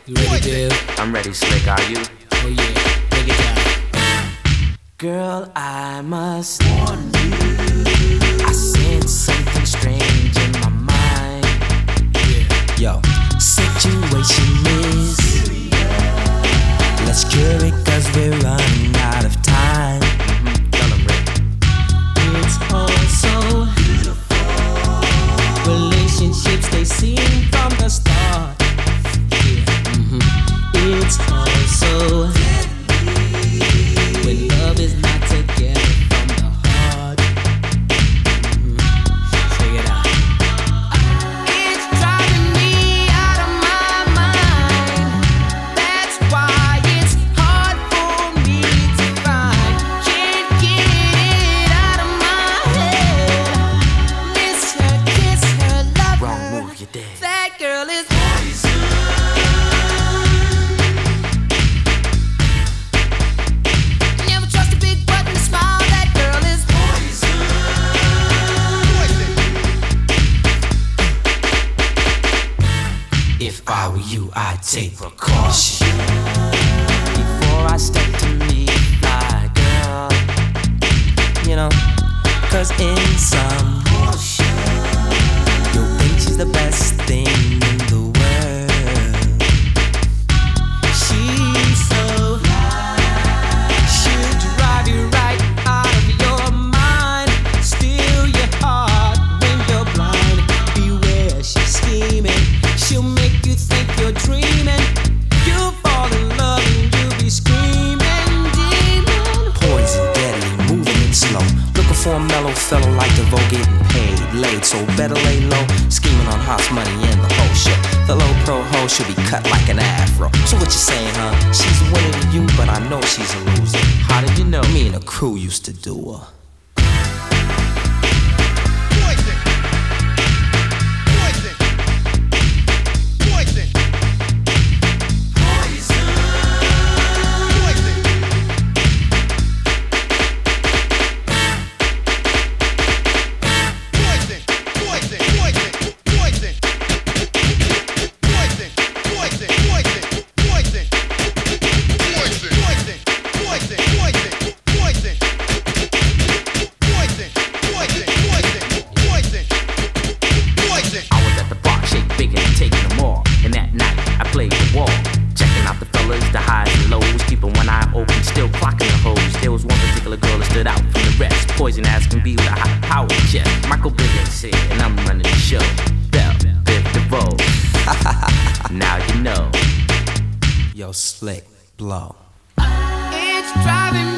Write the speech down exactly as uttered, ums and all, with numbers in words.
You ready, Bill? I'm ready, Slick, are you? Oh yeah, break it down. Girl, I must warn you, I sense something strange in my mind. Yeah. Yo, situation is serious. Let's cure it cause we're running out of time. Mm-hmm. Tell 'em, Rick. It's all so beautiful. Relationships, they seem from the start. Yeah. Mm-hmm. It's all so deadly when love is not together from the heart. Mm-hmm. Check it out. It's driving me out of my mind. That's why it's hard for me to find. Can't get it out of my head. Miss her, kiss her, love Wrong her. move, you're dead. That girl is never trust a big button smile. That girl is poison. If I were you, I'd take precaution before I step to meet fly girl. You know, cause in some motion, you'll think she's the best thing in the world. She's so fly. She'll drive you right out of your mind. Steal your heart when you're blind. Beware, she's scheming. She'll make you think you're dreaming. You'll fall in love and you'll be screaming, demon. Poison, deadly, moving it slow. Looking for a mellow fellow like DeVoe, getting paid, laid, so better lay low. Scheming on house money and the whole show. The low pro hoe should be cut like an afro. So what you saying, huh? She's a winner to you, but I know she's a loser. How did you know? Me and the crew used to do her. Poison. Poison. Poison. I was at the bar, shake big and taking them all. And that night, I played the wall. Checking out the fellas, the highs and lows. Keeping one eye open, still clocking the hoes. There was one particular girl that stood out from the rest. Poison as can be with a high power chest. Michael Biggins here, and I'm running the show. Bell, Biv DeVoe. Now you know. Yo, Slick, blow. It's driving